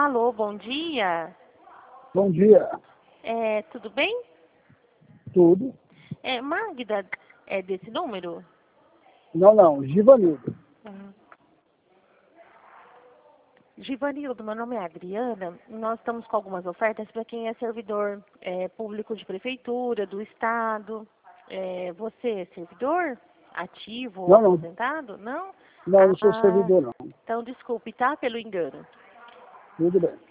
Alô, bom dia. Bom dia. Tudo bem? Tudo? Magda, é desse número? Não, Givanildo. Uhum. Givanildo, meu nome é Adriana. Nós estamos com algumas ofertas para quem é servidor público de prefeitura, do estado. Você é servidor ativo ou Não. aposentado? Não? Não sou servidor, não. Então desculpe, tá? Pelo engano. Tudo bem.